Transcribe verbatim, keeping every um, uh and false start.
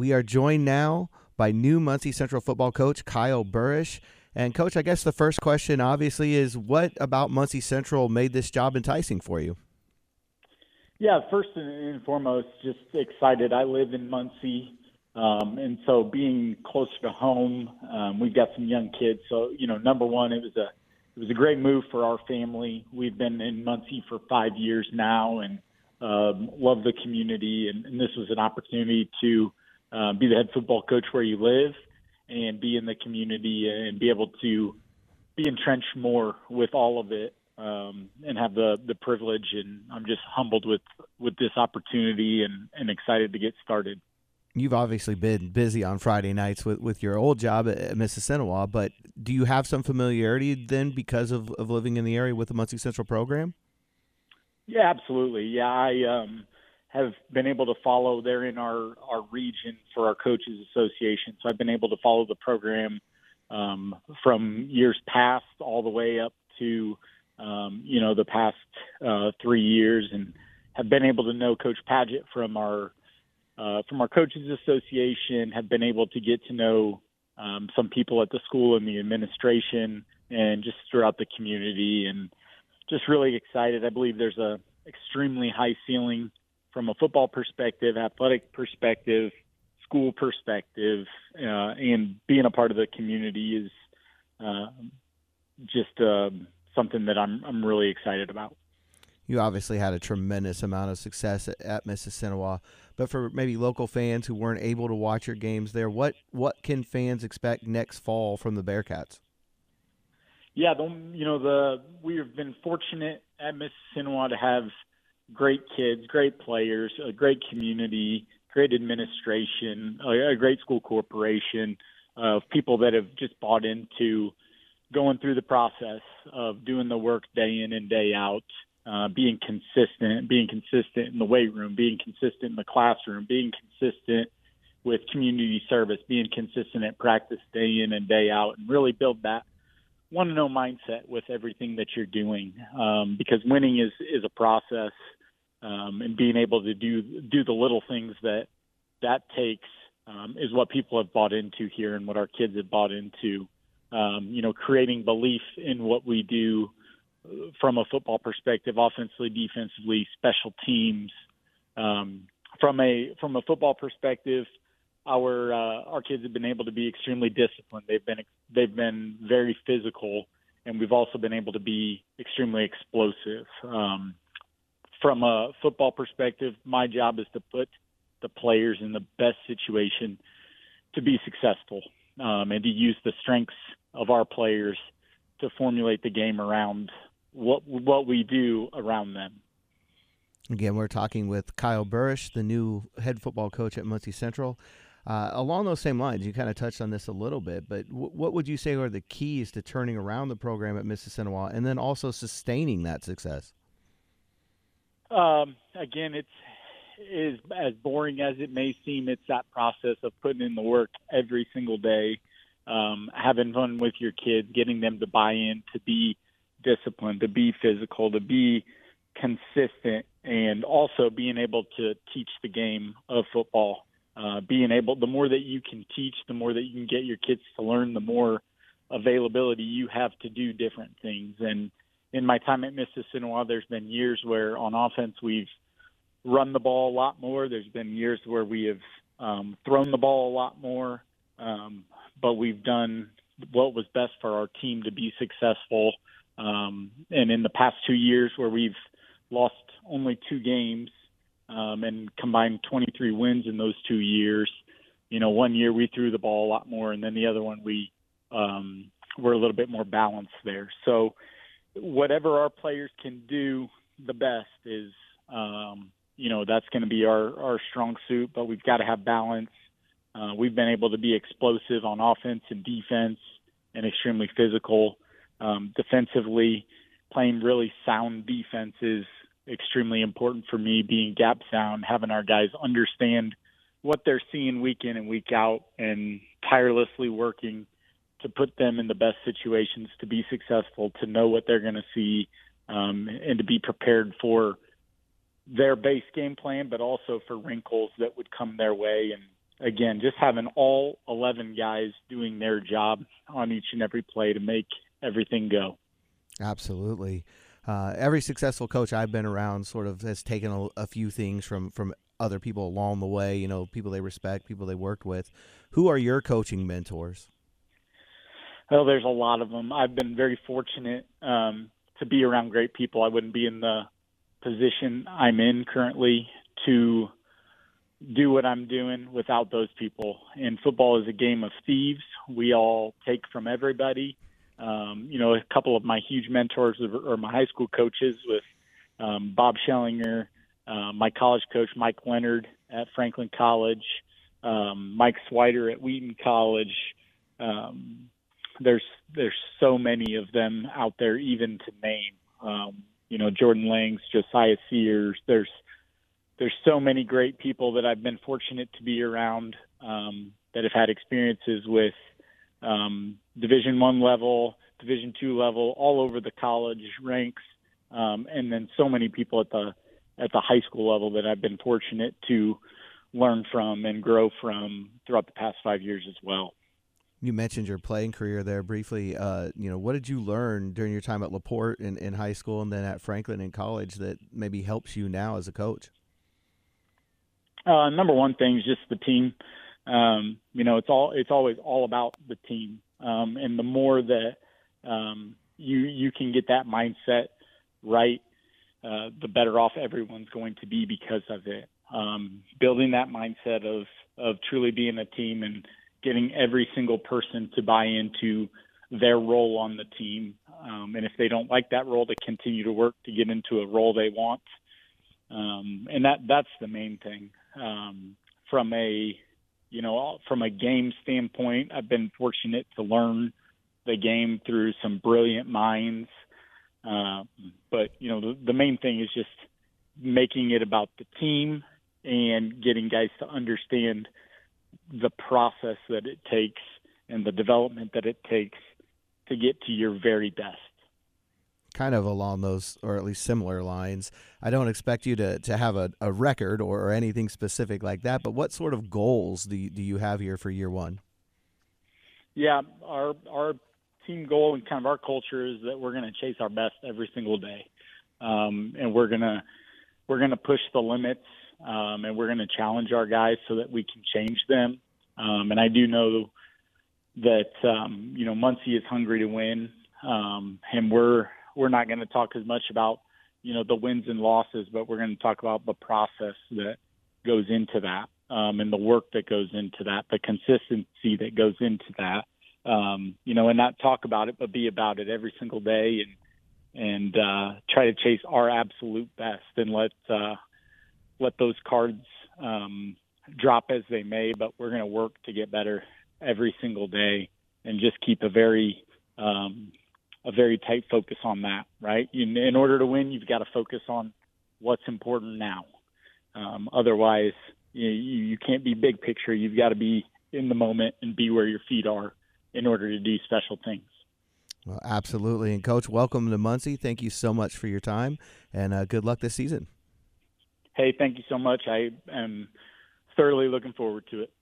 We are joined now by new Muncie Central football coach Kyle Burish. And, Coach, I guess the first question, obviously, is what about Muncie Central made this job enticing for you? Yeah, first and foremost, just excited. I live in Muncie, um, and so being closer to home, um, we've got some young kids. So, you know, number one, it was a it was a great move for our family. We've been in Muncie for five years now, and um, love the community. And, and this was an opportunity to uh, be the head football coach where you live, and be in the community and be able to be entrenched more with all of it, um, and have the, the privilege. And I'm just humbled with, with this opportunity and, and excited to get started. You've obviously been busy on Friday nights with, with your old job at Mississinewa, but do you have some familiarity then because of, of living in the area with the Muncie Central program? Yeah, absolutely. Yeah, I um, have been able to follow. They're in our, our region for our coaches association. So I've been able to follow the program um, from years past all the way up to, um, you know, the past uh, three years and have been able to know Coach Padgett from our, uh, from our coaches association, have been able to get to know um, some people at the school and the administration and just throughout the community, and just really excited. I believe there's a extremely high ceiling from a football perspective, athletic perspective, school perspective, uh, and being a part of the community is uh, just uh, something that I'm I'm really excited about. You obviously had a tremendous amount of success at, at Mississinewa, but for maybe local fans who weren't able to watch your games there, what what can fans expect next fall from the Bearcats? Yeah, the, you know, the we have been fortunate at Mississinewa to have great kids, great players, a great community, great administration, a, a great school corporation of people that have just bought into going through the process of doing the work day in and day out, uh, being consistent, being consistent in the weight room, being consistent in the classroom, being consistent with community service, being consistent at practice day in and day out, and really build that want to know mindset with everything that you're doing, um, because winning is, is a process, um, and being able to do, do the little things that that takes, um, is what people have bought into here and what our kids have bought into, um, you know, creating belief in what we do from a football perspective, offensively, defensively, special teams, um, from a, from a football perspective, Our uh, our kids have been able to be extremely disciplined. They've been they've been very physical, and we've also been able to be extremely explosive. Um, from a football perspective, my job is to put the players in the best situation to be successful, um, and to use the strengths of our players to formulate the game around what what we do around them. Again, we're talking with Kyle Burish, the new head football coach at Muncie Central. Uh, along those same lines, you kind of touched on this a little bit, but w- what would you say are the keys to turning around the program at Mississinewa and then also sustaining that success? Um, again, it's is as boring as it may seem. It's that process of putting in the work every single day, um, having fun with your kids, getting them to buy in, to be disciplined, to be physical, to be consistent, and also being able to teach the game of football. Uh, being able, the more that you can teach, the more that you can get your kids to learn, the more availability you have to do different things. And in my time at Mississinewa, there's been years where on offense we've run the ball a lot more. There's been years where we have um, thrown the ball a lot more, um, but we've done what was best for our team to be successful. Um, and in the past two years where we've lost only two games, Um, and combined twenty-three wins in those two years. You know, one year we threw the ball a lot more, and then the other one we um, were a little bit more balanced there. So whatever our players can do the best is, um, you know, that's going to be our, our strong suit, but we've got to have balance. Uh, we've been able to be explosive on offense and defense and extremely physical. Um, defensively, playing really sound defense is extremely important for me, being gap sound, having our guys understand what they're seeing week in and week out, and tirelessly working to put them in the best situations to be successful, to know what they're going to see, um, and to be prepared for their base game plan, but also for wrinkles that would come their way. And again, just having all eleven guys doing their job on each and every play to make everything go. Absolutely. Uh, every successful coach I've been around sort of has taken a, a few things from, from other people along the way, you know, people they respect, people they worked with. Who are your coaching mentors? Well, there's a lot of them. I've been very fortunate um, to be around great people. I wouldn't be in the position I'm in currently to do what I'm doing without those people. And football is a game of thieves. We all take from everybody. Um, you know, a couple of my huge mentors are my high school coaches with um, Bob Schellinger, uh, my college coach, Mike Leonard at Franklin College, um, Mike Swider at Wheaton College. Um, there's there's so many of them out there even to name. Um, you know, Jordan Langs, Josiah Sears. There's there's so many great people that I've been fortunate to be around um, that have had experiences with um, Division One level, Division Two level, all over the college ranks, um, and then so many people at the at the high school level that I've been fortunate to learn from and grow from throughout the past five years as well. You mentioned your playing career there briefly. Uh, you know, what did you learn during your time at LaPorte in, in high school and then at Franklin in college that maybe helps you now as a coach? Uh, number one thing is just the team. Um, you know, it's all it's always all about the team, um, and the more that um, you you can get that mindset right, uh, the better off everyone's going to be because of it. Um, building that mindset of of truly being a team and getting every single person to buy into their role on the team. Um, and if they don't like that role, to continue to work to get into a role they want. Um, and that, that's the main thing. Um, from a, you know, from a game standpoint, I've been fortunate to learn the game through some brilliant minds. Uh, but, you know, the, the main thing is just making it about the team and getting guys to understand the process that it takes and the development that it takes to get to your very best. Kind of along those, or at least similar lines, I don't expect you to, to have a, a record or, or anything specific like that, but what sort of goals do you, do you have here for year one? Yeah, our our team goal and kind of our culture is that we're going to chase our best every single day, um, and we're gonna we're gonna push the limits. Um, and we're going to challenge our guys so that we can change them. Um, and I do know that, um, you know, Muncie is hungry to win. Um, and we're, we're not going to talk as much about, you know, the wins and losses, but we're going to talk about the process that goes into that, um, and the work that goes into that, the consistency that goes into that, um, you know, and not talk about it, but be about it every single day and, and, uh, try to chase our absolute best and let, uh, let those cards um, drop as they may, but we're going to work to get better every single day and just keep a very um, a very tight focus on that, right? In, in order to win, you've got to focus on what's important now. Um, otherwise, you, you can't be big picture. You've got to be in the moment and be where your feet are in order to do special things. Well, absolutely. And, Coach, welcome to Muncie. Thank you so much for your time, and uh, good luck this season. Hey, thank you so much. I am thoroughly looking forward to it.